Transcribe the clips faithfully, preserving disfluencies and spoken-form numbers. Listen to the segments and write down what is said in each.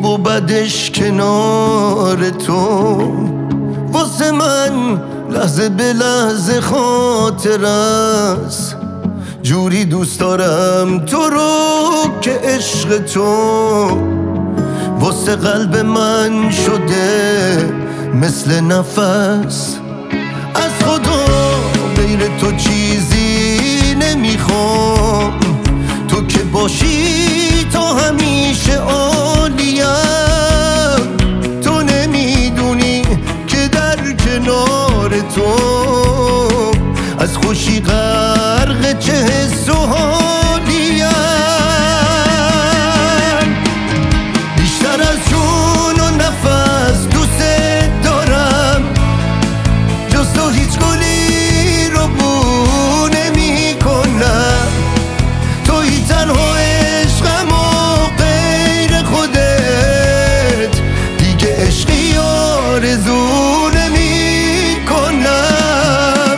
خوب و بدش کنار تو، واسه من لحظه به لحظه خاطر است. جوری دوست دارم تو رو که عشق تو واسه قلب من شده مثل نفس. از خدا غیر تو چیزی نمیخوام، تو که باشی تا همیشه عالیم. تو نمیدونی که در کنار تو از خوشی غرق چه حس و حالیم. بیشتر از جون و نفس دوست دارم، جز تو هیچ گلی رو بو نمی کنم. توی تنها عشقم و غیر خودت دیگه عشقی آرزو نمی کنم.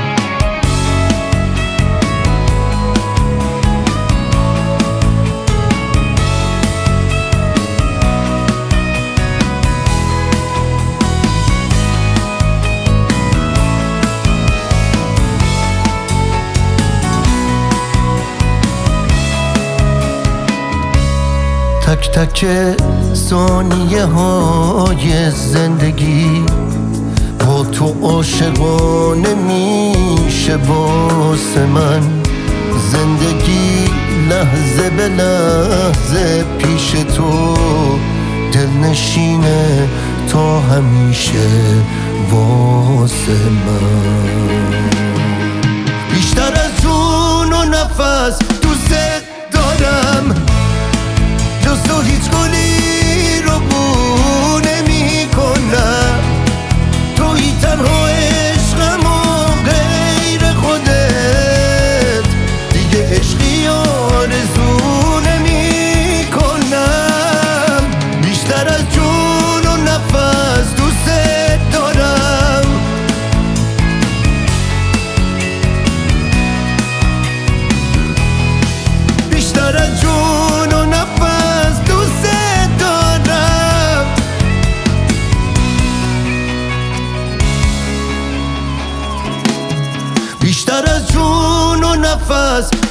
تک تک ثانیه های زندگی با تو عاشقانه میشه واسه من. زندگی لحظه به لحظه پیش تو دلنشینه تا همیشه واسه من. بیشتر از جون و نفس دوست دارم، جز تو هیچ گلی رو بو نمی کنم. توی تنها عشقم و غیر خودت دیگه عشقی آرزو نمی کنم. بیشتر از جون و نفس دوست دارم، بیشتر از جون و نفس دوست دارم. بیشتر از جون و نفس